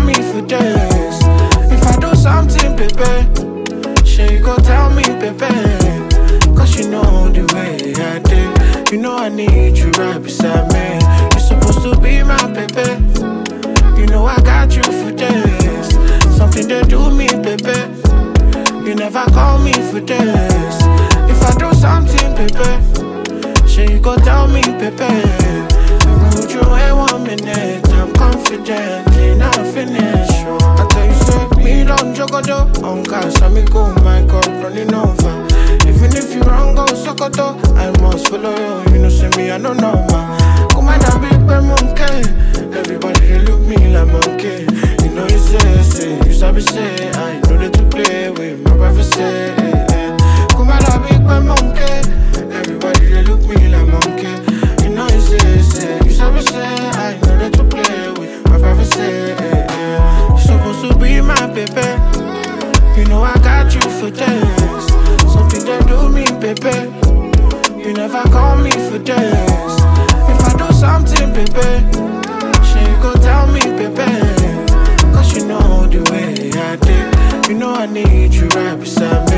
me for days. If I do something, baby, sure you go tell me, baby. Cause you know the way I did. You know I need you right beside me. You're supposed to be my baby. You know I got you for days. Something they do me, baby. You never call me for days. If I do something, baby, sure you go tell me, baby. Would you wait 1 minute? I'm confident, not finish. I tell you, say, me don't jogodo. On gas, me go, my God, running over. Even if you wrong, go sokoto. I must follow you, you know, see me, I don't know, man. Come on, I big monkey. Everybody, they look me like monkey. You know, you say, you sabi say, I know that to play with my brother say. Come on, I big monkey. Everybody, they look me like monkey. You know, you say, you sabi say, I know that to play with my brother say. You're supposed to be my baby. You know, I got you for days. Something they do me, baby. You never call me for days. If I do something, baby, sure you go tell me, baby. Cause you know the way I did. You know I need you right beside me.